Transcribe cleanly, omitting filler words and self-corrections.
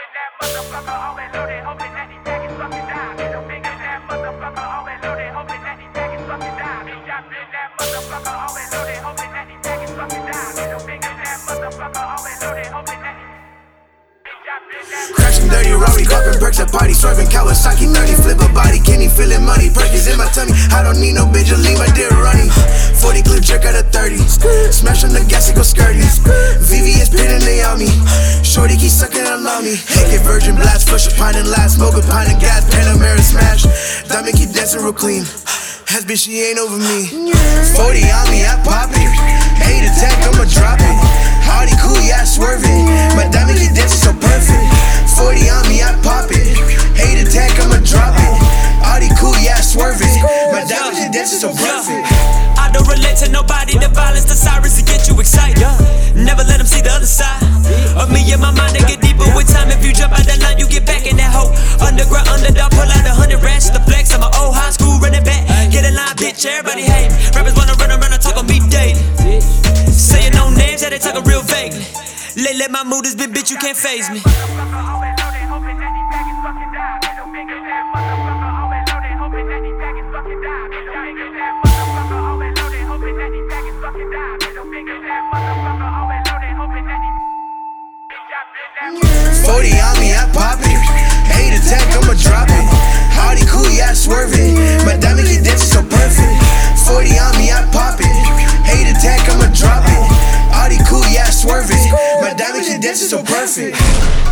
that motherfucker, always loaded, hoping that these packets fucking die. Middle finger, that motherfucker, always loaded, hoping that these packets fucking die. Bitch, I been that motherfucker, always loaded, hoping that these packets fucking die. Middle finger, that motherfucker, always loaded, hoping that these. Crashing dirty Rari, popping perks at party, swerving Kawasaki 30, flip a body, Kenny feeling money, Perkins in my tummy. I don't need no bitch to leave my dear running. 40 clip jerk out of 30, smash on the gas and go skirty. VVS pinning they on me, shorty keep sucking on me. Get virgin blast, push a pint and last, smoke a pint of gas, Panamera smash. Diamond keep dancing real clean, ass bitch she ain't over me. 40 on me, I pop it, 8 attack, I'ma drop it. Hardy cool, yeah, I swerve it. My diamond keep dancing so perfect. 40 on me, I pop it. 8 attack, I'ma drop it. Hardy cool, yeah, I swerve it. My diamond keep dancing so perfect. I don't relate to nobody, the violence, the sirens to get you excited. Never let them see the other side of me and my mind, they get deeper with time. If you jump out that line, you get back in that hole. Underground, underdog, pull out 100 rats. The flex, I'm an old high school running back. Get in line, bitch, everybody hate me. Rappers wanna run around and talk on me daily. Saying no names, yeah, they talking real vaguely. Lately, my mood has been, bitch, you can't phase me. $40 on me, I pop it. 8 attack, I'ma drop it. Hardy cool, yeah, I swerve it. My diamond keep dancing so perfect. 40 on me, I pop it. 8 attack, I'ma drop it. Hardy cool, yeah, I swerve it. My diamond keep dancing so perfect.